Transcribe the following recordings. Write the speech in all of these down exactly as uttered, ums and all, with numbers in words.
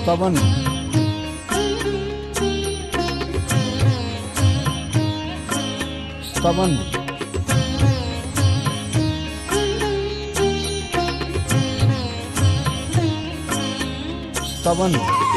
સ્તવન, સ્તવન, સ્તવન,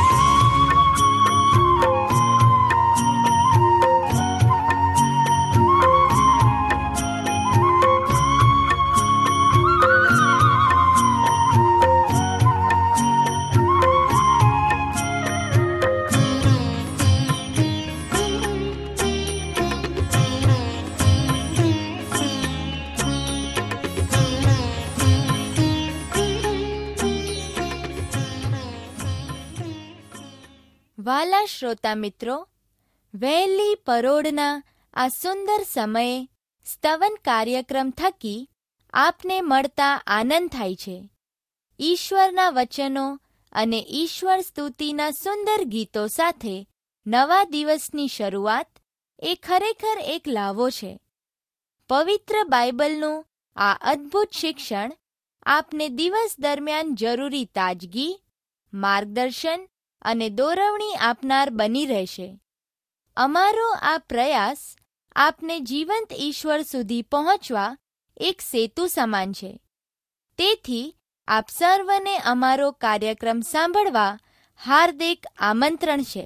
વાલા શ્રોતા મિત્રો, વહેલી પરોઢના આ સુંદર સમયે સ્તવન કાર્યક્રમ થકી આપને મળતા આનંદ થાય છે. ઈશ્વરના વચનો અને ઈશ્વર સ્તુતિના સુંદર ગીતો સાથે નવા દિવસની શરૂઆત એ ખરેખર એક લાવો છે. પવિત્ર બાઇબલનું આ અદ્ભુત શિક્ષણ આપને દિવસ દરમિયાન જરૂરી તાજગી, માર્ગદર્શન અને દોરવણી આપનાર બની રહેશે. અમારો આ પ્રયાસ આપને જીવંત ઈશ્વર સુધી પહોંચવા એક સેતુ સમાન છે. તેથી આપ સર્વને અમારો કાર્યક્રમ સાંભળવા હાર્દિક આમંત્રણ છે.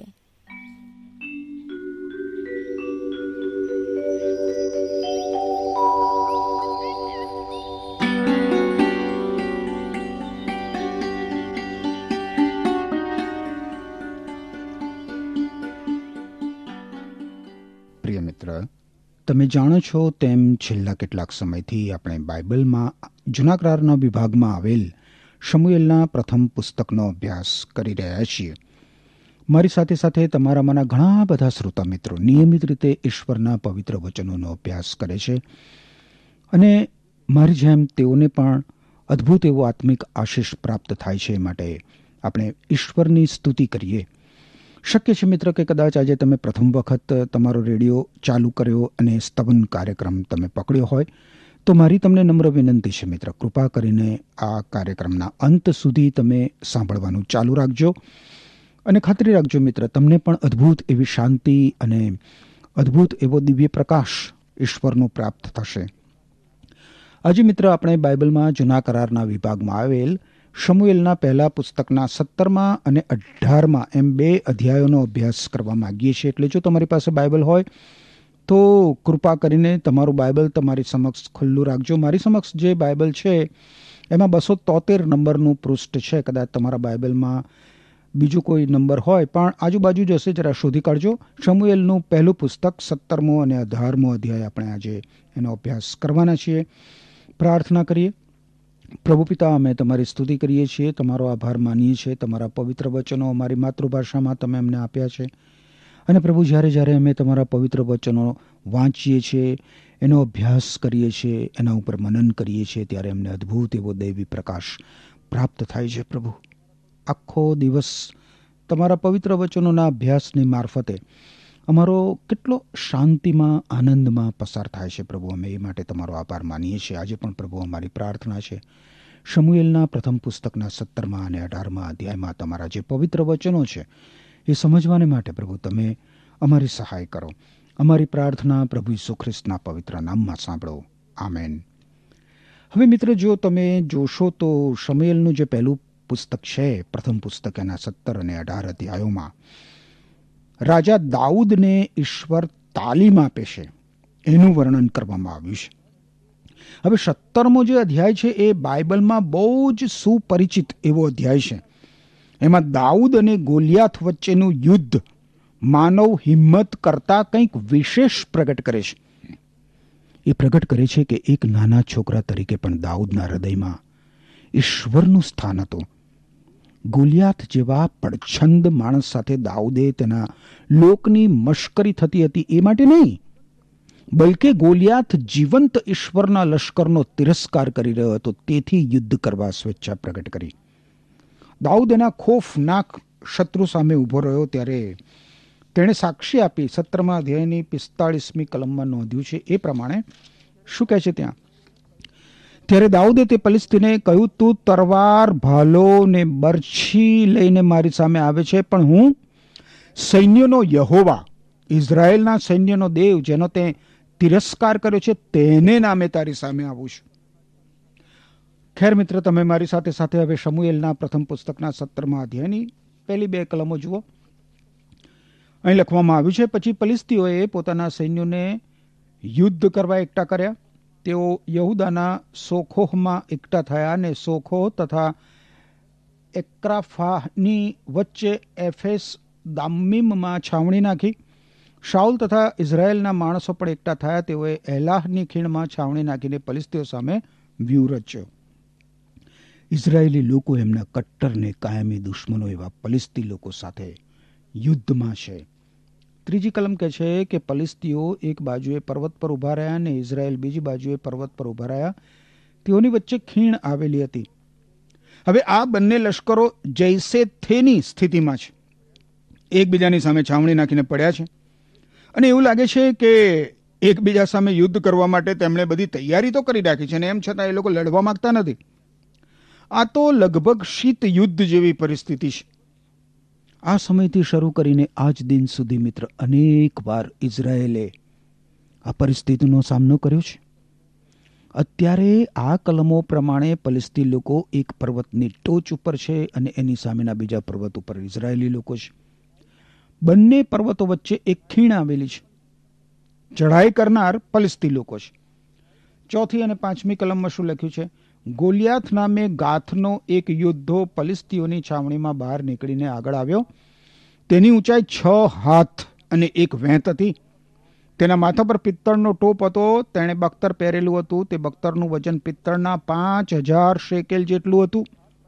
પ્રિય મિત્ર, તમે જાણો છો તેમ છેલ્લા કેટલાક સમયથી આપણે બાઇબલમાં જૂના કરારના વિભાગમાં આવેલ શમુએલના પ્રથમ પુસ્તકનો અભ્યાસ કરી રહ્યા છીએ. મારી સાથે સાથે તમારામાંના ઘણા બધા શ્રોતા મિત્રો નિયમિત રીતે ઈશ્વરના પવિત્ર વચનોનો અભ્યાસ કરે છે અને મારી જેમ તેઓને પણ અદ્ભુત એવો આત્મિક આશીષ પ્રાપ્ત થાય છે. માટે આપણે ઈશ્વરની સ્તુતિ કરીએ. શક્ય છે મિત્ર કે કદાચ આજે તમે પ્રથમ વખત તમારો રેડિયો ચાલુ કર્યો અને સ્તવન કાર્યક્રમ તમે પકડ્યો હોય તો મારી તમને નમ્ર વિનંતી છે મિત્ર, કૃપા કરીને આ કાર્યક્રમના અંત સુધી તમે સાંભળવાનું ચાલુ રાખજો અને ખાતરી રાખજો મિત્ર, તમને પણ અદ્ભુત એવી શાંતિ અને અદ્ભુત એવો દિવ્ય પ્રકાશ ઈશ્વરનો પ્રાપ્ત થશે. આજે મિત્ર આપણે બાઇબલમાં જૂના કરારના વિભાગમાં આવેલ શમુએલના પહેલા પુસ્તકના સત્તરમાં અને અઢારમાં એમ બે અધ્યાયોનો અભ્યાસ કરવા માંગીએ છીએ. એટલે જો તમારી પાસે બાઇબલ હોય તો કૃપા કરીને તમારું બાઇબલ તમારી સમક્ષ ખુલ્લું રાખજો. મારી સમક્ષ જે બાઇબલ છે એમાં બસો તોતેર નંબરનું પૃષ્ઠ છે. કદાચ તમારા બાઇબલમાં બીજું કોઈ નંબર હોય પણ આજુબાજુ જ હશે, જરા શોધી કાઢજો. શમુએલનું પહેલું પુસ્તક સત્તરમો અને અઢારમો અધ્યાય આપણે આજે એનો અભ્યાસ કરવાના છીએ. પ્રાર્થના કરીએ. પ્રભુ પિતા, અમે તમારી સ્તુતિ કરીએ છીએ, તમારો આભાર માનીએ છીએ. તમારા પવિત્ર વચનો અમારી માતૃભાષામાં તમે અમને આપ્યા છે અને પ્રભુ જ્યારે જ્યારે અમે તમારા પવિત્ર વચનો વાંચીએ છીએ, એનો અભ્યાસ કરીએ છીએ, એના ઉપર મનન કરીએ છીએ, ત્યારે અમને અદ્ભુત એવો દૈવી પ્રકાશ પ્રાપ્ત થાય છે. પ્રભુ, આખો દિવસ તમારા પવિત્ર વચનોના અભ્યાસની મારફતે અમારો કેટલો શાંતિમાં, આનંદમાં પસાર થાય છે. પ્રભુ, અમે એ માટે તમારો આભાર માનીએ છીએ. આજે પણ પ્રભુ અમારી પ્રાર્થના છે, શમુએલના પ્રથમ પુસ્તકના સત્તરમાં અને અઢારમાં અધ્યાયમાં તમારા જે પવિત્ર વચનો છે એ સમજવાને માટે પ્રભુ તમે અમારી સહાય કરો. અમારી પ્રાર્થના પ્રભુ ઈસુ ખ્રિસ્તના પવિત્ર નામમાં સાંભળો. આમેન. હવે મિત્ર, જો તમે જોશો તો શમુએલનું જે પહેલું પુસ્તક છે, પ્રથમ પુસ્તક, એના સત્તર અને અઢાર અધ્યાયોમાં રાજા દાઉદને ઈશ્વર તાલીમ આપે છે એનું વર્ણન કરવામાં આવ્યું છે. હવે સત્તરમો જે અધ્યાય છે એ બાઇબલમાં બહુ જ સુપરિચિત એવો અધ્યાય છે. એમાં દાઉદ અને ગોલિયાથ વચ્ચેનું યુદ્ધ માનવ હિંમત કરતા કંઈક વિશેષ પ્રગટ કરે છે. એ પ્રગટ કરે છે કે એક નાના છોકરા તરીકે પણ દાઉદના હૃદયમાં ઈશ્વરનું સ્થાન હતું. ગોલિયાથ જેવા પડછંદ માણસ સાથે દાઉદે તેના લોકની મશ્કરી થતી હતી એ માટે નહીં, બલકે ગોલિયાથ જીવંત ઈશ્વરના લશ્કરનો તિરસ્કાર કરી રહ્યો હતો, તેથી યુદ્ધ કરવા સ્વેચ્છા પ્રગટ કરી. દાઉદ એના ખોફનાક શત્રુ સામે ઊભો રહ્યો ત્યારે તેણે સાક્ષી આપી. સત્તરમા અધ્યાયની પિસ્તાળીસમી કલમમાં નોંધ્યું છે એ પ્રમાણે શું કહે છે ત્યાં ત્યારે દાઉદે તે ફલિસ્તીને કહ્યું, તું તરવાર, ભાલો ને બરછી લઈને મારી સામે આવે છે, પણ હું સૈન્યનો યહોવા, ઇઝરાયેલના સૈન્યનો દેવ, જેનો તે તિરસ્કાર કર્યો છે, તેને નામે તારી સામે આવું છું. ખેર મિત્ર, તમે મારી સાથે સાથે હવે શમુએલના પ્રથમ પુસ્તકના સત્તરમા અધ્યાયની પહેલી બે કલમો જુઓ. અહીં લખવામાં આવ્યું છે, પછી ફલિસ્તીઓએ પોતાના સૈન્યોને યુદ્ધ કરવા એકઠા કર્યા. તેઓ યહુદાના સોખોહમાં એકઠા થયા અને સોખો તથા એક્રાફાની વચ્ચે એફેસ દામ્મીમમાં છાવણી નાખી. શાઉલ તથા ઇઝરાયેલના માણસો પણ એકઠા થયા. તેઓએ એલાહની ખીણમાં છાવણી નાખીને ફલિસ્તીઓ સામે વ્યૂહ રચ્યો. ઇઝરાયેલી લોકો એમના કટ્ટર ને કાયમી દુશ્મનો એવા ફલિસ્તી લોકો સાથે યુદ્ધમાં છે. ત્રીજી કલમ કહે છે કે ફલિસ્તીઓ એક બાજુએ પર્વત પર ઉભા રહ્યા અને ઇઝરાયેલ બીજી બાજુએ પર્વત પર ઉભા રહ્યા. તેઓની વચ્ચે ખીણ આવેલી હતી. હવે આ બંને લશ્કરો જૈસે થેની સ્થિતિમાં છે, એકબીજાની સામે છાવણી નાખીને પડ્યા છે અને એવું લાગે છે કે એકબીજા સામે યુદ્ધ કરવા માટે તેમણે બધી તૈયારી તો કરી રાખી છે અને એમ છતાં એ લોકો લડવા માંગતા નથી. આ તો લગભગ શીત યુદ્ધ જેવી પરિસ્થિતિ છે. આ સમયથી શરૂ કરીને આજ દિન સુધી મિત્ર અનેક વાર ઇઝરાયેલે આ પરિસ્થિતિનો સામનો કર્યો છે. અત્યારે આ કલમો પ્રમાણે ફલિસ્તી લોકો એક પર્વતની ટોચ ઉપર છે અને એની સામેના બીજા પર્વત ઉપર ઇઝરાયેલી લોકો છે. બંને પર્વતો વચ્ચે એક ખીણ આવેલી છે. ચઢાઈ કરનાર ફલિસ્તી લોકો છે. ચોથી અને પાંચમી કલમમાં શું લખ્યું છે? ગોલિયાથ નામે ગાથનો એક યોદ્ધો ફલિસ્તીઓની છાવણીમાં બહાર નીકળીને આગળ આવ્યો. તેની ઊંચાઈ છ હાથ અને એક વેંત હતી. તેના માથા પર પિત્તળનો ટોપ હતો. તેણે બખ્તર પહેરેલું હતું. તે બખ્તરનું વજન પિત્તળના પાંચ હજાર શેકેલ જેટલું હતું.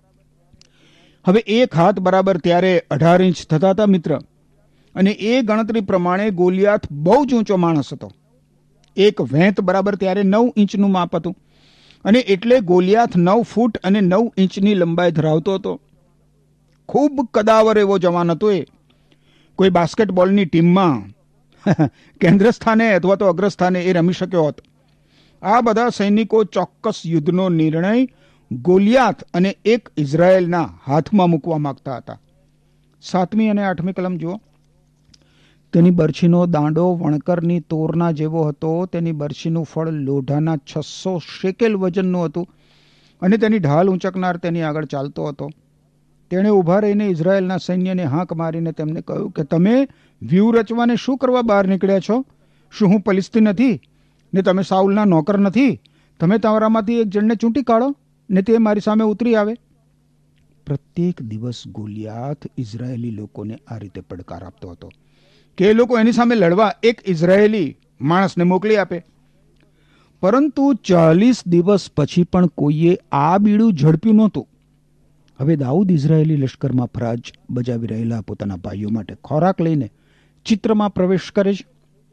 હવે એક હાથ બરાબર ત્યારે અઢાર ઇંચ થતા હતા મિત્ર, અને એ ગણતરી પ્રમાણે ગોલિયાથ બહુ જ ઊંચો માણસ હતો. એક વેંત બરાબર ત્યારે નવ ઇંચનું માપ હતું અને એટલે ગોલિયાથ નવ ફૂટ અને નવ ઇંચની લંબાઈ ધરાવતો હતો. ખૂબ કદાવર એવો જવાન હતો. એ કોઈ બાસ્કેટબોલની ટીમમાં કેન્દ્ર સ્થાને અથવા તો અગ્રસ્થાને એ રમી શક્યો હતો. આ બધા સૈનિકો ચોક્કસ યુદ્ધનો નિર્ણય ગોલિયાથ અને એક ઇઝરાયેલના હાથમાં મૂકવા માંગતા હતા. સાતમી અને આઠમી કલમ જુઓ. તેની બરછીનો દાંડો વણકરની તોરના જેવો હતો. તેની બરછીનું ફળ લોઢાના છસો શેકેલ વજનનું હતું અને તેની ઢાલ ઊંચકનાર તેની આગળ ચાલતો હતો. તેણે ઊભા રહીને ઇઝરાયેલના સૈન્યને હાંક મારીને તેમને કહ્યું કે તમે વ્યૂહ રચવાને શું કરવા બહાર નીકળ્યા છો? શું હું ફલિસ્તી નથી ને તમે સાઉલના નોકર નથી? તમે તમારામાંથી એક જણને ચૂંટી કાઢો ને તે મારી સામે ઉતરી આવે. પ્રત્યેક દિવસ ગોલિયાથ ઇઝરાયેલી લોકોને આ રીતે પડકાર આપતો હતો કે એ લોકો એની સામે લડવા એક ઇઝરાયેલી માણસને મોકલી આપે. પરંતુ ચાલીસ દિવસ પછી પણ કોઈએ આ બીડું ઝડપ્યું નહોતું. હવે દાઉદ ઇઝરાયેલી લશ્કરમાં ફરજ બજાવી રહેલા પોતાના ભાઈઓ માટે ખોરાક લઈને ચિત્રમાં પ્રવેશ કરે છે.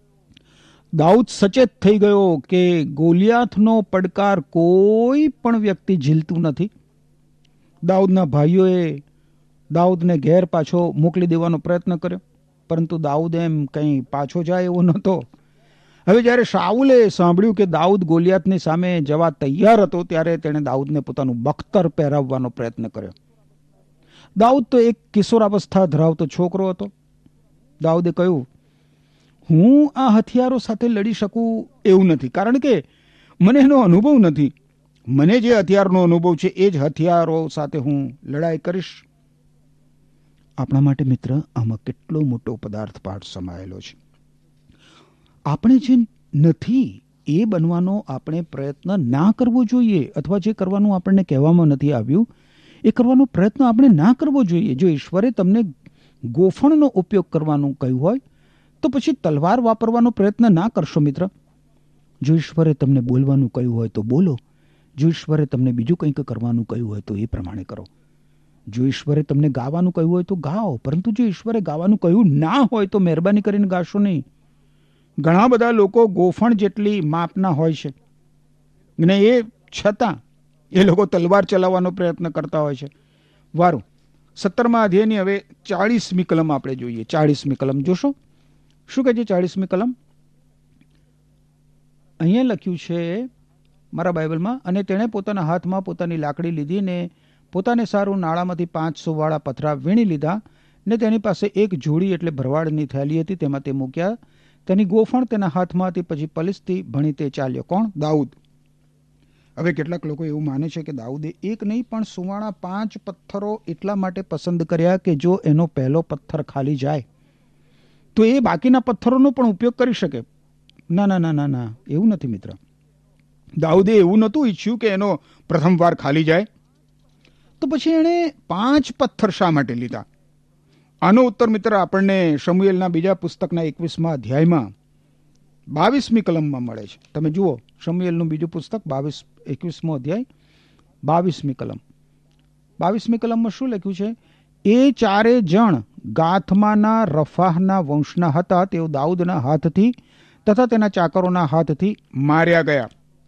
દાઉદ સચેત થઈ ગયો કે ગોલિયાથનો પડકાર કોઈ પણ વ્યક્તિ ઝીલતું નથી. દાઉદના ભાઈઓએ દાઉદને ઘેર પાછો મોકલી દેવાનો પ્રયત્ન કર્યો, પરંતુ દાઉદ એમ કંઈ પાછો જાય એવો નહોતો. હવે જ્યારે શાઉલે સાંભળ્યું કે દાઉદ ગોલિયાથની સામે જવા તૈયાર હતો, ત્યારે તેણે દાઉદને પોતાનું બખ્તર પહેરાવવાનો પ્રયત્ન કર્યો. દાઉદ તો એક કિશોરાવસ્થા ધરાવતો છોકરો હતો. દાઉદે કહ્યું, હું આ હથિયારો સાથે લડી શકું એવું નથી, કારણ કે મને એનો અનુભવ નથી. મને જે હથિયારનો અનુભવ છે એ જ હથિયારો સાથે હું લડાઈ કરીશ. આપણા માટે મિત્ર આમાં કેટલો મોટો પદાર્થ પાઠ સમાયેલો છે. આપણે જે નથી એ બનવાનો આપણે પ્રયત્ન ના કરવો જોઈએ, અથવા જે કરવાનું આપણને કહેવામાં નથી આવ્યું એ કરવાનો પ્રયત્ન આપણે ના કરવો જોઈએ. જો ઈશ્વરે તમને ગોફણનો ઉપયોગ કરવાનું કહ્યું હોય તો પછી તલવાર વાપરવાનો પ્રયત્ન ના કરશો મિત્ર. જો ઈશ્વરે તમને બોલવાનું કહ્યું હોય તો બોલો. જો ઈશ્વરે તમને બીજું કંઈક કરવાનું કહ્યું હોય તો એ પ્રમાણે કરો. જો ઈશ્વરે તમને ગાવાનું કહ્યું હોય તો ગાઓ, પરંતુ જો ઈશ્વરે ગાવાનું કહ્યું ના હોય તો મહેરબાની કરીને ગાશો નહીં. ઘણા બધા લોકો ગોફણ જેટલી માપના હોય છે અને એ છતાં એ લોકો તલવાર ચલાવવાનો પ્રયત્ન કરતા હોય છે. વારું સત્તરમા અધ્યાયની હવે ચાળીસમી કલમ આપણે જોઈએ. ચાળીસમી કલમ જોશો શું કહે છે? ચાળીસમી કલમ અહીંયા લખ્યું છે, મારા બાઇબલમાં. અને તેણે પોતાના હાથમાં પોતાની લાકડી લીધી ને પોતાને સારું નાળામાંથી પાંચસો વાળા પથરા વીણી લીધા ને તેની પાસે એક જોડી એટલે ભરવાડની થેલી હતી, તેમાં તે મૂક્યા. તેની ગોફણ તેના હાથમાં હતી. પછી પલિસ્તી ભણી તે ચાલ્યો. કોણ? દાઉદ. હવે કેટલાક લોકો એવું માને છે કે દાઉદે એક નહીં પણ સુવાણા પાંચ પથ્થરો એટલા માટે પસંદ કર્યા કે જો એનો પહેલો પથ્થર ખાલી જાય તો એ બાકીના પથ્થરોનો પણ ઉપયોગ કરી શકે. ના ના ના ના ના એવું નથી મિત્ર. દાઉદે એવું નહોતું ઈચ્છ્યું કે એનો પ્રથમ વાર ખાલી જાય. તો પછી એણે પાંચ પથ્થર શા માટે લીધા? આનો ઉત્તર મિત્ર આપણને શમુએલના બીજા પુસ્તકના એકવીસમા અધ્યાયમાં બાવીસમી કલમમાં મળે છે. તમે જુઓ, શમુએલનું બીજું પુસ્તક બાવીસ એકવીસમો અધ્યાય બાવીસમી કલમ. બાવીસમી કલમમાં શું લખ્યું છે? એ ચારે જણ ગાથમાના રફાહના વંશના હતા. તેઓ દાઉદના હાથથી તથા તેના ચાકરોના હાથથી માર્યા ગયા.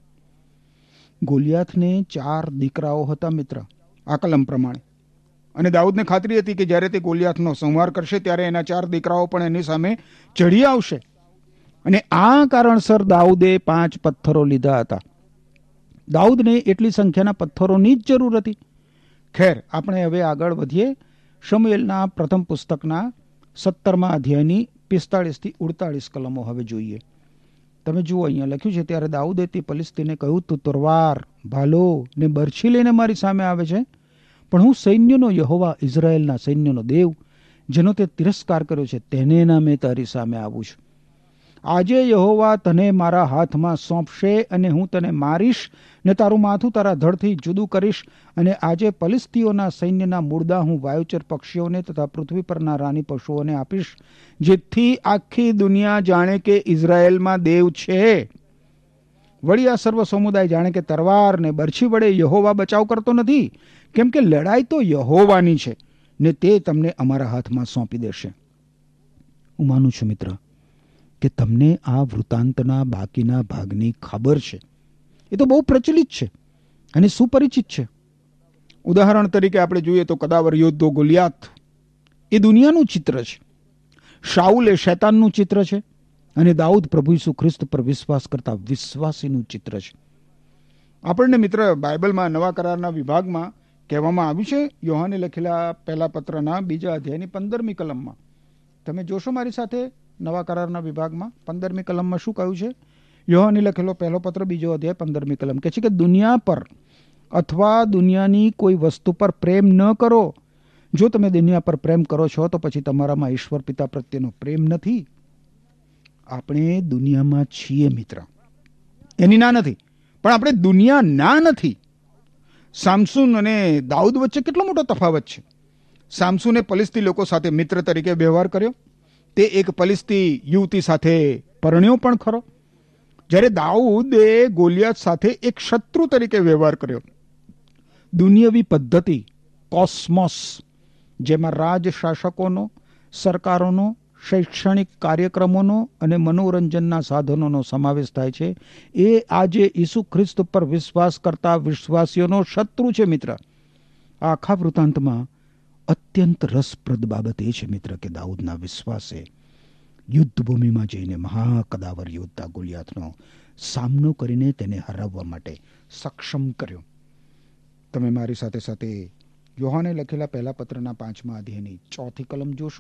ગોલિયાથને ચાર દીકરાઓ હતા મિત્ર, આ કલમ પ્રમાણે. અને દાઉદને ખાતરી હતી કે જ્યારે તે ગોલિયાથનો સંહાર કરશે ત્યારે એના ચાર દીકરાઓ પણ એની સામે ચઢી આવશે. અને આ કારણસર દાઉદે પાંચ પથ્થરો લીધા હતા. દાઉદને એટલી સંખ્યાના પથ્થરોની જ જરૂર હતી. ખેર, આપણે હવે આગળ વધીએ. શમુએલના પ્રથમ પુસ્તકના સત્તરમા અધ્યાયની પિસ્તાળીસથી ઉડતાળીસ કલમો હવે જોઈએ. તમે જુઓ, અહીંયા લખ્યું છે, ત્યારે દાઉદે તે પલિસ્તીને કહ્યું, તું તરવાર, ભાલો ને બરછી લઈને મારી સામે આવે છે, પણ હું સૈન્યનો યહોવા, ઇઝરાયેલના સૈન્યનો દેવ, જેનો તે તિરસ્કાર કર્યો છે, તેને નામે તારી સામે આવું છું. આજે યહોવા તને મારા હાથમાં સોંપશે અને હું તને મારીશ ને તારું માથું તારા ધડથી જુદું કરીશ. અને આજે પલિસ્તીઓના સૈન્યના મૂળદા હું વાયુચર પક્ષીઓને તથા પૃથ્વી પરના રાની પશુઓને આપીશ, જેથી આખી દુનિયા જાણે કે ઇઝરાયેલમાં દેવ છે. વળી આ સર્વ સમુદાય જાણે કે તરવાર ને બરછી વડે યહોવા બચાવ કરતો નથી, કેમ કે લડાઈ તો યહોવાની છે ને તે તમને અમારા હાથમાં સોંપી દેશે. હું માનું છું મિત્ર કે તમને આ વૃત્તાંતના બાકીના ભાગની ખબર છે. એ તો બહુ પ્રચલિત છે અને સુપરિચિત છે. ઉદાહરણ તરીકે આપણે જોઈએ તો કદાવર યોદ્ધો ગોલિયાથ એ દુનિયાનું ચિત્ર છે, શાઉલ એ શૈતાનનું ચિત્ર છે, અને દાઉદ પ્રભુ ઈસુ ખ્રિસ્ત પર વિશ્વાસ કરતા વિશ્વાસીનું ચિત્ર છે. આપણને મિત્ર બાઇબલમાં નવા કરારના વિભાગમાં કહેવામાં આવ્યું છે, યોહાને લખેલા પહેલા પત્રના બીજા અધ્યાયની પંદરમી કલમમાં. તમે જોશો મારી સાથે નવા કરારના વિભાગમાં પંદરમી કલમમાં શું કહ્યું છે? યોહાને લખેલો પહેલો પત્ર બીજો અધ્યાય પંદરમી કલમ કહે છે કે દુનિયા પર અથવા દુનિયાની કોઈ વસ્તુ પર પ્રેમ ન કરો. જો તમે દુનિયા પર પ્રેમ કરો છો તો પછી તમારામાં ઈશ્વર પિતા પ્રત્યેનો પ્રેમ નથી. આપણે દુનિયામાં છીએ મિત્ર, એની ના નથી, પણ આપણે દુનિયા ના નથી. સામસુન અને દાઉદ વચ્ચે કેટલો મોટો તફાવત છે. સામસુને પલિસ્તી લોકો સાથે મિત્ર તરીકે વ્યવહાર કર્યો. તે એક પલિસ્તી યુવતી સાથે પરણ્યો પણ ખરો. જ્યારે દાઉદે ગોલિયાત સાથે એક શત્રુ તરીકે વ્યવહાર કર્યો. દુનિયાવી પદ્ધતિ, કોસ્મોસ, જેમાં રાજ શાસકોનો, સરકારોનો, શૈક્ષણિક કાર્યક્રમોનો અને મનોરંજનના સાધનોનો સમાવેશ થાય છે, એ આજે ઈસુ ખ્રિસ્ત પર વિશ્વાસ કરતા વિશ્વાસીઓનો શત્રુ છે મિત્ર. આખા વૃત્તાંતમાં અત્યંત રસપ્રદ બાબત એ છે મિત્ર કે દાઉદના વિશ્વાસે યુદ્ધભૂમિમાં જઈને મહાકદાવર યોદ્ધા ગોલિયાથનો સામનો કરીને તેને હરાવવા માટે સક્ષમ કર્યો. તમે મારી સાથે સાથે યોહાને લખેલા પહેલા પત્રના પાંચમા અધ્યાયની ચોથી કલમ જોશો.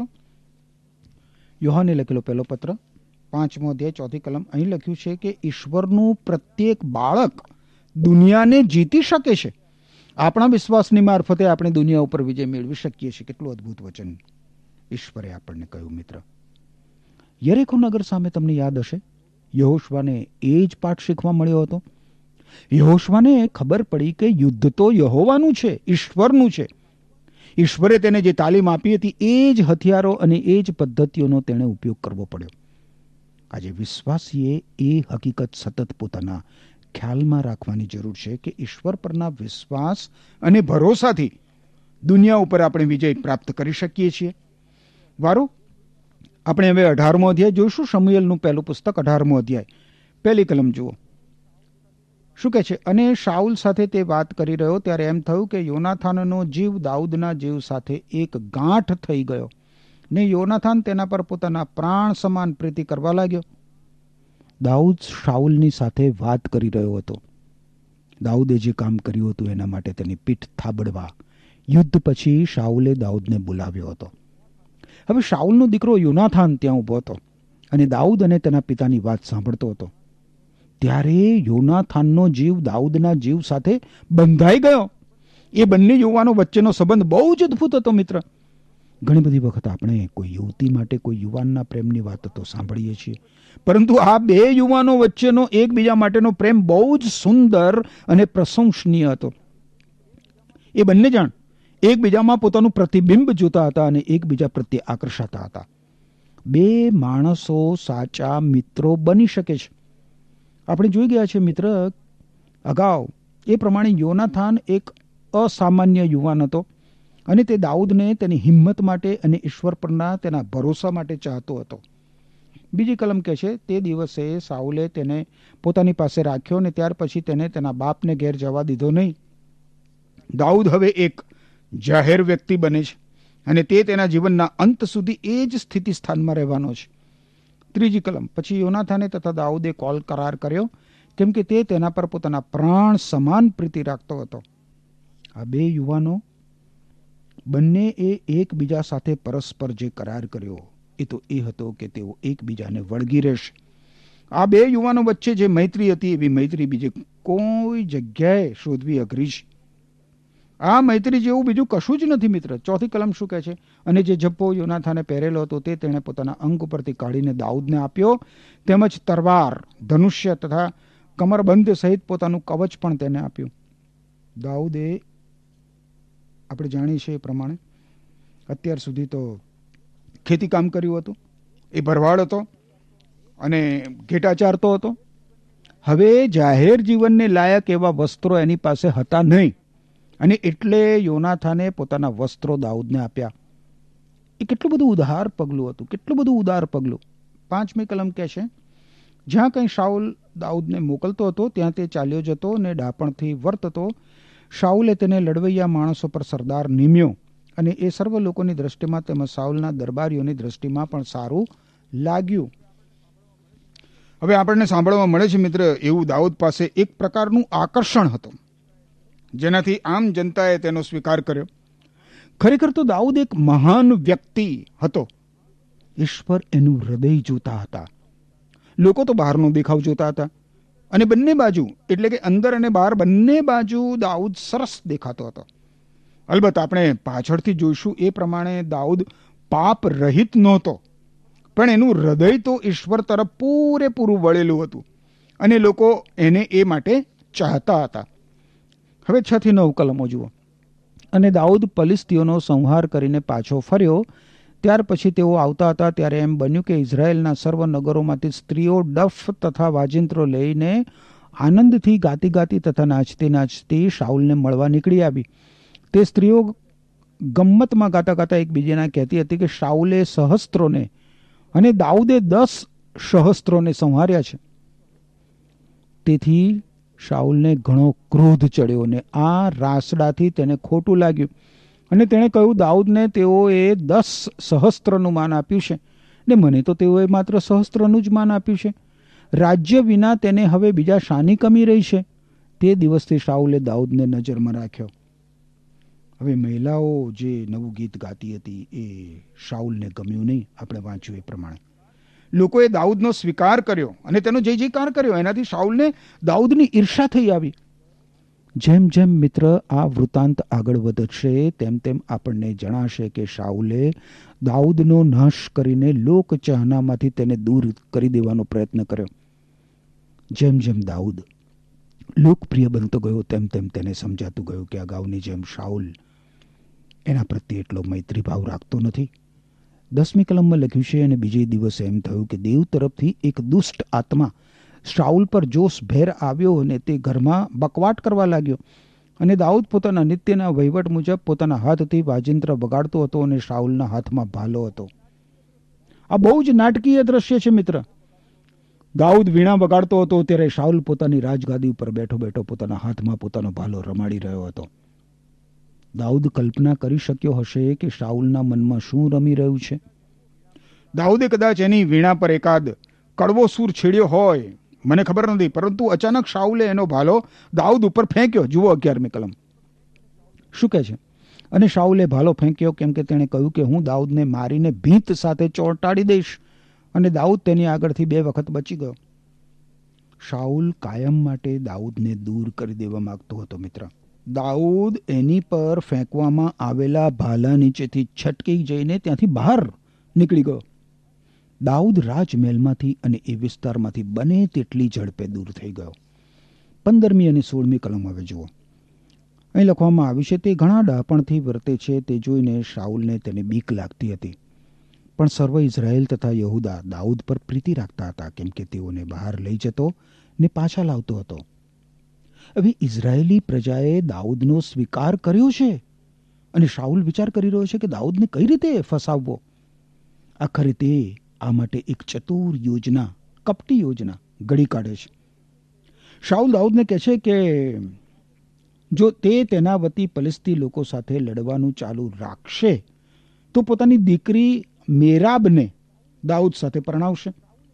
યોહાને લખેલો પહેલો પત્ર પાંચમો અધ્યાય ચોથી કલમ. અહીં લખ્યું છે કે ઈશ્વરનું પ્રત્યેક બાળક દુનિયાને જીતી શકે છે. આપણા વિશ્વાસની મારફતે આપણે દુનિયા ઉપર વિજય મેળવી શકીએ છીએ. કેટલું અદ્ભુત વચન ઈશ્વરે આપણને કહ્યું મિત્ર. યરીખો નગર સામે તમને યાદ હશે, યહોશવાને એ જ પાઠ શીખવા મળ્યો હતો. યહોશવાને ખબર પડી કે યુદ્ધ તો યહોવાનું છે, ઈશ્વરનું છે. ઈશ્વરે તેને જે તાલીમ આપી હતી એ જ હથિયારો અને એ જ પદ્ધતિઓનો તેણે ઉપયોગ કરવો પડ્યો. આજે વિશ્વાસીએ એ હકીકત સતત પોતાના ખ્યાલમાં રાખવાની જરૂર છે કે ઈશ્વર પરના વિશ્વાસ અને ભરોસાથી દુનિયા ઉપર આપણે વિજય પ્રાપ્ત કરી શકીએ છીએ. વારું આપણે હવે અઢારમો અધ્યાય જોઈશું. શમુએલનું પહેલું પુસ્તક અઢારમો અધ્યાય પહેલી કલમ જુઓ. શું કહે છે? અને શાઉલ સાથે તે વાત કરી રહ્યો ત્યારે એમ થયું કે યોનાથાનનો જીવ દાઉદના જીવ સાથે એક ગાંઠ થઈ ગયો ને યોનાથાન તેના પર પોતાના પ્રાણ સમાન પ્રીતિ કરવા લાગ્યો. દાઉદ શાઉલની સાથે વાત કરી રહ્યો હતો. દાઉદે જે કામ કર્યું હતું એના માટે તેની પીઠ થાબડવા યુદ્ધ પછી શાઉલે દાઉદને બોલાવ્યો હતો. હવે શાઉલનો દીકરો યોનાથાન ત્યાં ઊભો હતો અને દાઉદ અને તેના પિતાની વાત સાંભળતો હતો. ત્યારે યોનાથાનનો જીવ દાઉદના જીવ સાથે બંધાઈ ગયો. એ બંને યુવાનો વચ્ચેનો સંબંધ બહુ જ અદભુત હતો મિત્ર. ઘણી બધી વખત આપણે કોઈ યુવતી માટે કોઈ યુવાનના પ્રેમની વાત તો સાંભળીએ છીએ, પરંતુ આ બે યુવાનો વચ્ચેનો એકબીજા માટેનો પ્રેમ બહુ જ સુંદર અને પ્રશંસનીય હતો. એ બંને જણ એકબીજામાં પોતાનું પ્રતિબિંબ જોતા હતા અને એકબીજા પ્રત્યે આકર્ષાતા હતા. બે માણસો સાચા મિત્રો બની શકે છે. આપણે જોઈ ગયા છે મિત્ર અગાઉ એ પ્રમાણે યોનાથાન એક અસામાન્ય યુવાન હતો અને તે દાઉદને તેની હિંમત માટે અને ઈશ્વર પરના તેના ભરોસા માટે ચાહતો હતો. બીજી કલમ કહે છે, તે દિવસે સાઉલે તેને પોતાની પાસે રાખ્યો અને ત્યાર પછી તેને તેના બાપને ઘેર જવા દીધો નહીં. દાઉદ હવે એક જાહેર વ્યક્તિ બને છે અને તે તેના જીવનના અંત સુધી એ જ સ્થિતિ સ્થાનમાં રહેવાનો છે. ત્રીજી કલમ, પછી યોનાથાને તથા દાઉદે કોલ કરાર કર્યો, કેમ કે તે તેના પર પોતાના પ્રાણ સમાન પ્રીતિ રાખતો હતો. આ બે યુવાનો બંને એ એકબીજા સાથે પરસ્પર જે કરાર કર્યો એ તો એ હતો કે તેઓ એકબીજાને વળગી રહેશે. આ બે યુવાનો વચ્ચે જે મૈત્રી હતી એવી મૈત્રી બીજે કોઈ જગ્યાએ શોધવી અઘરી છે. આ મૈત્રી જેવું બીજું કશું જ નથી મિત્ર. ચોથી કલમ શું કહે છે? અને જે જપ્પો યોનાથાને પહેરેલો હતો તે તેણે પોતાના અંગ ઉપરથી કાઢીને દાઉદને આપ્યો, તેમજ તરવાર, ધનુષ્ય તથા કમરબંધ સહિત પોતાનું કવચ પણ તેને આપ્યું. દાઉદે આપણે જાણીએ છીએ એ પ્રમાણે અત્યાર સુધી તો ખેતી કામ કર્યું હતું, એ ભરવાડ હતો અને ઘેટા ચારતો હતો. હવે જાહેર જીવનને લાયક એવા વસ્ત્રો એની પાસે હતા નહીં અને એટલે યોનાથાને પોતાના વસ્ત્રો દાઉદને આપ્યા. એ કેટલું બધું ઉદાર પગલું હતું, કેટલું બધું ઉદાર પગલું. પાંચમી કલમ કહે છે, જ્યાં કંઈ શાઉલ દાઉદને મોકલતો હતો ત્યાં તે ચાલ્યો જતો અને ડાપણથી વર્તતો. શાઉલે તેને લડવૈયા માણસો પર સરદાર નિમ્યો અને એ સર્વ લોકોની દ્રષ્ટિમાં તેમજ શાઉલના દરબારીઓની દ્રષ્ટિમાં પણ સારું લાગ્યું. હવે આપણને સાંભળવા મળે છે મિત્ર, એવું દાઉદ પાસે એક પ્રકારનું આકર્ષણ હતું જેનાથી આમ જનતાએ તેનો સ્વીકાર કર્યો. ખરેખર તો દાઉદ એક મહાન વ્યક્તિ હતો. ઈશ્વર એનું હૃદય જોતા હતા. લોકો તો બહારનો દેખાવ જોતા હતા અને બંને બાજુ એટલે કે અંદર અને બહાર બંને બાજુ દાઉદ સરસ દેખાતો હતો. અલબત્ત આપણે પાછળથી જોઈશું એ પ્રમાણે દાઉદ પાપ રહિત નહોતો, પણ એનું હૃદય તો ઈશ્વર તરફ પૂરેપૂરું વળેલું હતું અને લોકો એને એ માટે ચાહતા હતા. હવે છ થી નવ કલમો જુઓ. અને દાઉદ ફલિસ્તીઓનો સંહાર કરીને પાછો ફર્યો. ત્યાર પછી તેઓ આવતા હતા ત્યારે એમ બન્યું કે ઇઝરાયેલના સર્વ નગરોમાંથી સ્ત્રીઓ ડફ તથા વાજિંત્રો લઈને આનંદથી ગાતી ગાતી તથા નાચતી નાચતી શાઉલને મળવા નીકળી આવી. તે સ્ત્રીઓ ગમ્મતમાં ગાતા ગાતા એકબીજાને કહેતી હતી કે શાઉલે સહસ્ત્રોને અને દાઉદે દસ સહસ્ત્રોને સંહાર્યા છે. તેથી શાઉલને ઘણો ક્રોધ ચડ્યો ને આ રાસડાથી તેને ખોટું લાગ્યું અને તેણે કહ્યું, દાઉદને તેઓએ દસ સહસ્ત્રનું માન આપ્યું છે ને મને તો તેઓએ માત્ર સહસ્ત્રનું જ માન આપ્યું છે. રાજ્ય વિના તેને હવે બીજા શાની કમી રહી છે? તે દિવસથી શાઉલે દાઉદને નજરમાં રાખ્યો. હવે મહિલાઓ જે નવું ગીત ગાતી હતી એ શાઉલને ગમ્યું નહીં. આપણે વાંચ્યું એ પ્રમાણે લોકોએ દાઉદનો સ્વીકાર કર્યો અને તેનો જય જયકાર કર્યો. એનાથી શાઉલને દાઉદની ઈર્ષા થઈ આવી. જેમ જેમ મિત્ર આ વૃત્તાંત આગળ વધશે તેમ તેમ આપણને જણાશે કે શાઉલે દાઉદનો નાશ કરીને લોક ચાહનામાંથી તેને દૂર કરી દેવાનો પ્રયત્ન કર્યો. જેમ જેમ દાઉદ લોકપ્રિય બનતો ગયો તેમ તેમ તેને સમજાતું ગયું કે અગાઉની જેમ શાઉલ એના પ્રત્યે એટલો મૈત્રી ભાવ રાખતો નથી. દસમી કલમમાં લખ્યું છે, અને બીજે દિવસે એમ થયું કે દેવ તરફથી એક દુષ્ટ આત્મા શાઉલ પર જોશ ભેર આવ્યો અને તે ઘરમાં બકવાટ કરવા લાગ્યો અને દાઉદ પોતાના નિત્યના વહીવટ મુજબ પોતાના હાથથી વાજિંત્ર વગાડતો હતો અને શાઉલના હાથમાં ભાલો હતો. આ બહુ જ નાટકીય દ્રશ્ય છે મિત્ર. દાઉદ વીણા વગાડતો હતો ત્યારે શાઉલ પોતાની રાજગાદી ઉપર બેઠો બેઠો પોતાના હાથમાં પોતાનો ભાલો રમાડી રહ્યો હતો. દાઉદ કલ્પના કરી શક્યો હશે કે શાઉલના મનમાં શું રમી રહ્યું છે. દાઉદે કદાચ એની વીણા પર એકાદ કડવો સૂર છેડ્યો હોય, મને ખબર નથી, પરંતુ અચાનક શાઉલે એનો ભાલો દાઉદ ઉપર ફેંક્યો. જુઓ અગિયારમી કલમ શું કહે છે. અને શાઉલે ભાલો ફેંક્યો કેમ કે તેણે કહ્યું કે હું દાઉદને મારીને ભીંત સાથે ચોંટાડી દઈશ. અને દાઉદ તેની આગળથી બે વખત બચી ગયો. શાઉલ કાયમ માટે દાઉદને દૂર કરી દેવા માંગતો હતો. મિત્ર, દાઉદ એની પર ફેંકવામાં આવેલા ભાલા નીચેથી છટકી જઈને ત્યાંથી બહાર નીકળી ગયો. દાઉદ રાજમહેલમાંથી અને એ વિસ્તારમાંથી બને તેટલી ઝડપે દૂર થઈ ગયો. પંદરમી અને સોળમી કલમ હવે જુઓ. અહીં લખવામાં આવ્યું છે, તે ઘણા ડહાપણથી વર્તે છે. તે જોઈને શાઉલને તેને બીક લાગતી હતી. પણ સર્વ ઇઝરાયેલ તથા યહૂદા દાઉદ પર પ્રીતિ રાખતા હતા, કેમ કે તેઓને બહાર લઈ જતો ને પાછા લાવતો હતો. હવે ઇઝરાયેલી પ્રજાએ દાઉદનો સ્વીકાર કર્યો છે અને શાઉલ વિચાર કરી રહ્યો છે કે દાઉદને કઈ રીતે ફસાવવો. આખરે તે આ માટે એક ચતુર યોજના, કપટી યોજના ઘડી કાઢે છે. શાઉલ દાઉદને કહે છે કે જો તે તેના વતી ફલિસ્તી લોકો સાથે લડવાનું ચાલુ રાખશે તો પોતાની દીકરી મેરાબને દાઉદ સાથે પરણાવશે.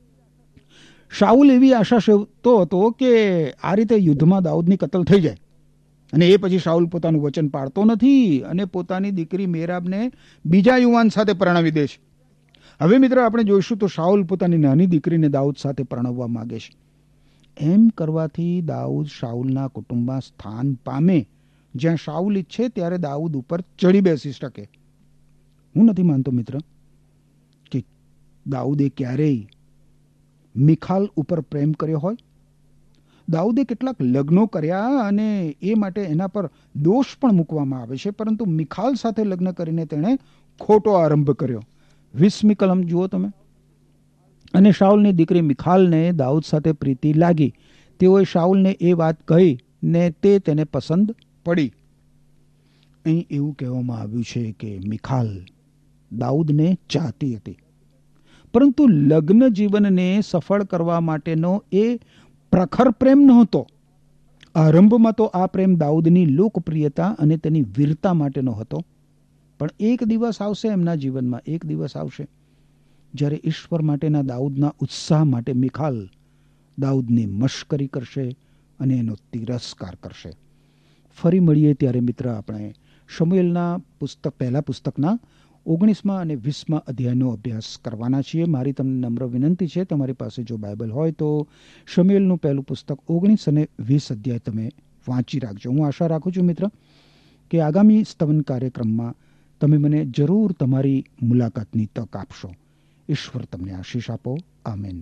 શાઉલ એવી આશા સેવતો હતો કે આ રીતે યુદ્ધમાં દાઉદની કતલ થઈ જાય અને એ પછી શાઉલ પોતાનું વચન પાળતો નથી અને પોતાની દીકરી મેરાબને બીજા યુવાન સાથે પરણાવી દે છે. હવે મિત્ર, આપણે જોઈશું તો શાઉલ પોતાની નાની દીકરીને દાઉદ સાથે પરણાવવા માંગે છે. એમ કરવાથી દાઉદ શાઉલના કુટુંબમાં સ્થાન પામે. જ્યાં શાઉલ ઈચ્છે ત્યારે દાઉદ ઉપર ચડી બેસી શકે. હું નથી માનતો મિત્ર કે દાઉદે ક્યારેય મિખાલ ઉપર પ્રેમ કર્યો હોય. દાઉદે કેટલાક લગ્નો કર્યા અને એ માટે એના પર દોષ પણ મૂકવામાં આવે છે, પરંતુ મિખાલ સાથે લગ્ન કરીને તેણે ખોટો આરંભ કર્યો. વીસમી કલમ જુઓ તમે. અને શાઉલની દીકરી મિખાલને દાઉદ સાથે પ્રીતિ લાગી. તેઓએ શાઉલને એ વાત કહી ને તે તેને પસંદ પડી. અહીં એવું કહેવામાં આવ્યું છે કે મિખાલ દાઉદને ચાહતી હતી, પરંતુ લગ્ન જીવનને સફળ કરવા માટેનો એ પ્રખર પ્રેમ નહોતો. આરંભમાં તો આ પ્રેમ દાઉદની લોકપ્રિયતા અને તેની વીરતા માટેનો હતો. પણ એક દિવસ આવશે એમના જીવનમાં, એક દિવસ આવશે જ્યારે ઈશ્વર માટેના દાઉદના ઉત્સાહ માટે મિખાલ દાઉદની મશ્કરી કરશે અને એનો તિરસ્કાર કરશે. ફરી મળીએ ત્યારે મિત્ર આપણે શમૂએલના પુસ્તક પહેલા પુસ્તકના ઓગણીસમાં અને વીસમાં અધ્યાયનો અભ્યાસ કરવાના છીએ. મારી તમને નમ્ર વિનંતી છે, તમારી પાસે જો બાઇબલ હોય તો શમૂએલનું પહેલું પુસ્તક ઓગણીસ અને વીસ અધ્યાય તમે વાંચી રાખજો. હું આશા રાખું છું મિત્ર કે આગામી સ્તવન કાર્યક્રમમાં તમે મને જરૂર તમારી મુલાકાતની તક આપશો. ઈશ્વર તમને આશીષ આપો. આમેન.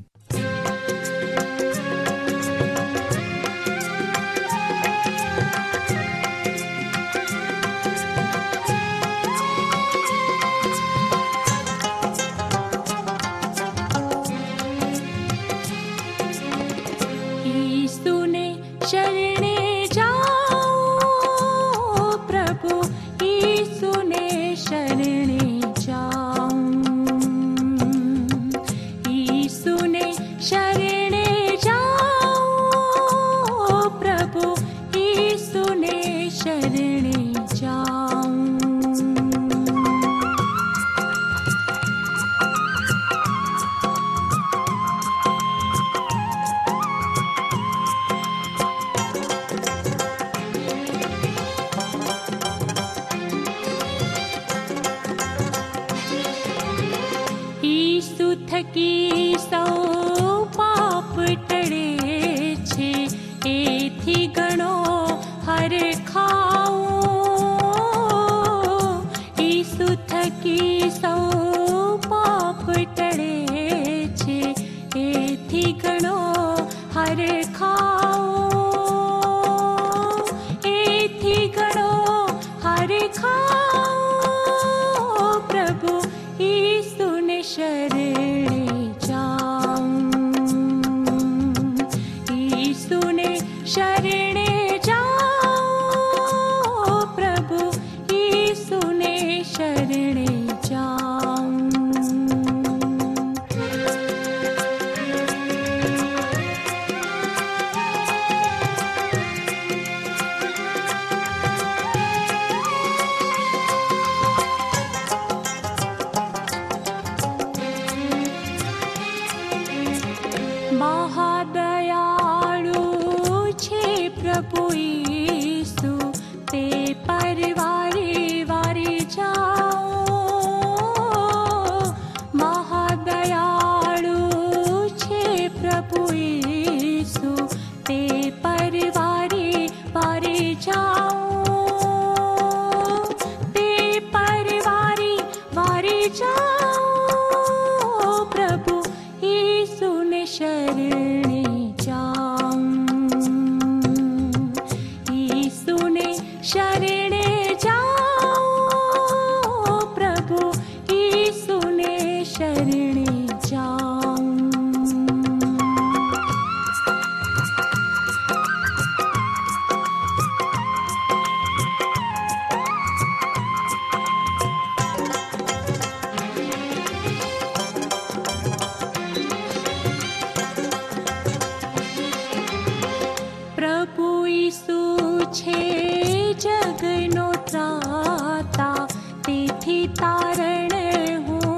शरणे जाऊं। तारण हूँ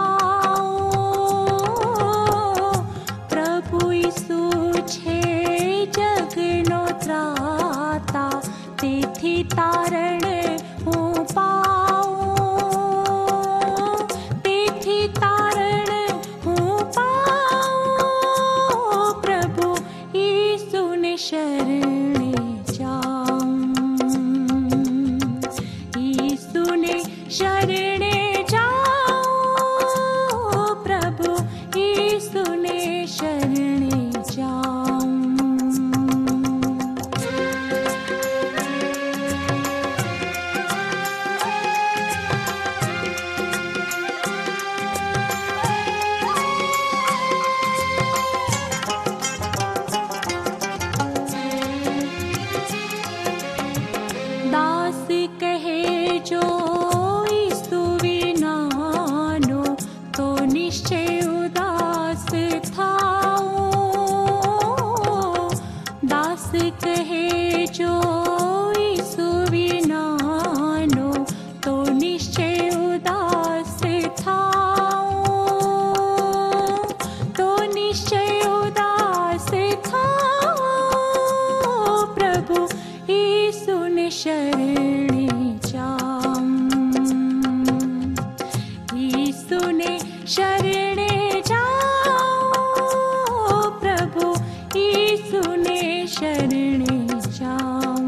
पाऊँ, प्रभु यीशु छे जगनो त्राता, तेथी तारण हूँ पाऊँ, तेथी तारण हूँ पाऊँ, प्रभु यीशु ने शरणे जाऊँ, यीशु ने शरणे जाऊं, प्रभु यीशु ने शरणे जाऊं। दास कहे जो निश्चय उदास थाऊं, दास कहे जो यीशु विनानो, तो निश्चय उदास थाऊं, तो निश्चय उदास थाऊं, प्रभु यीशु ने शरणे जाऊं, यीशु ने शरणे जाऊं, प्रभु यीशु ने शरणे जाऊं,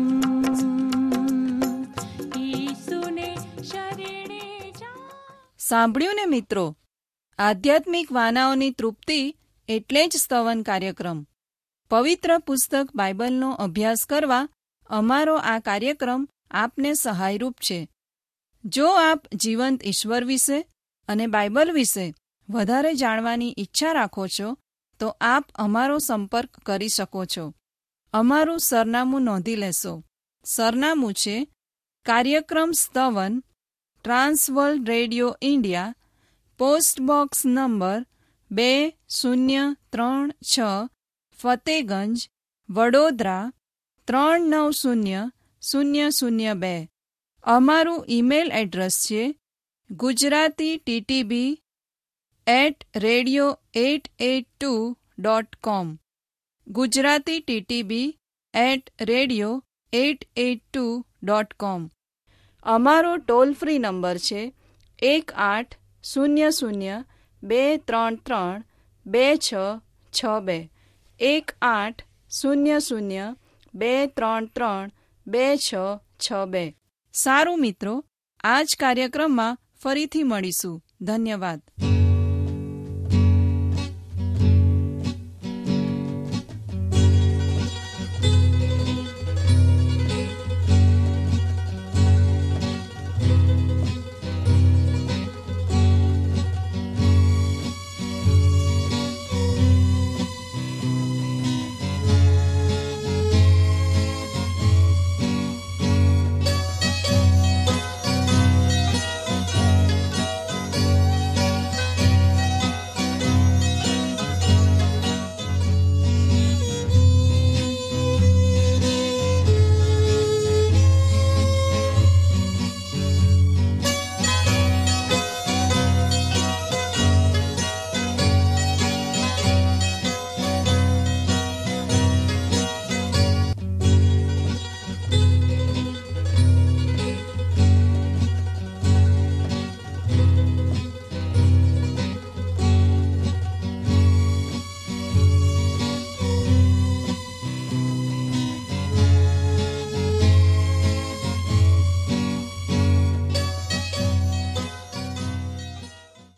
यीशु ने शरणे जाऊं। સાંભળ્યું ને મિત્રો, આધ્યાત્મિક વાનાઓની તૃપ્તિ એટલે જ સ્તવન કાર્યક્રમ. પવિત્ર પુસ્તક બાઇબલનો અભ્યાસ કરવા અમારો આ કાર્યક્રમ આપને સહાયરૂપ છે. જો આપ જીવંત ઈશ્વર વિશે અને બાઇબલ વિશે વધારે જાણવાની ઈચ્છા રાખો છો તો આપ અમારો સંપર્ક કરી શકો છો. અમારું સરનામું નોંધી લેશો. સરનામું છે કાર્યક્રમ સ્તવન, trans world radio India, post box number બે શૂન્ય ત્રણ છ, ફતેગંજ, વડોદરા ત્રણ નવ શૂન્ય શૂન્ય શૂન્ય બે. અમારું ઈમેલ એડ્રેસ છે Gujarati TTB at radio at at two dot com. Gujarati TTB at radio at at two dot com. અમારો ટોલ ફ્રી નંબર છે એક આઠ શૂન્ય શૂન્ય બે ત્રણ ત્રણ બે છ છ બે. એક આઠ શૂન્ય શૂન્ય બે ત્રણ ત્રણ બે છ છ બે. સારું મિત્રો, આ જ કાર્યક્રમમાં ફરીથી મળીશું. ધન્યવાદ.